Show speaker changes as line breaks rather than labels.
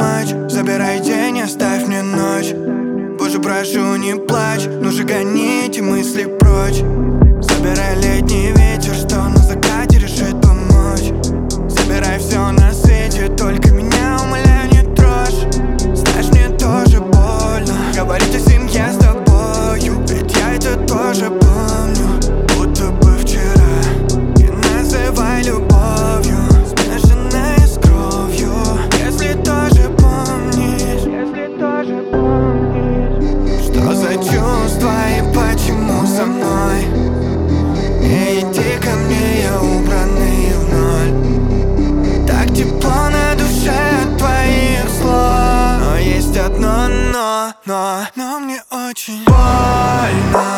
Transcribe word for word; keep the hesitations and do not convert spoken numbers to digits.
матч. Забирай день, оставь мне ночь. Боже, прошу, не плачь. Ну же, гони эти мысли прочь. Забирай летний ветер, что на закате решит помочь. Забирай все на свете, только меня, умоляю, не трожь. Знаешь, мне тоже больно говорить о семье с тобою, ведь я это тоже помню, будто бы вчера. И называй любовью, смешанной с кровью. Если тоже помнишь, если тоже помнишь, что за чувства и почему со мной. Не иди ко мне, я убранный в ноль. Так тепло на душе от твоих слов. Но есть одно но, но, но мне очень больно.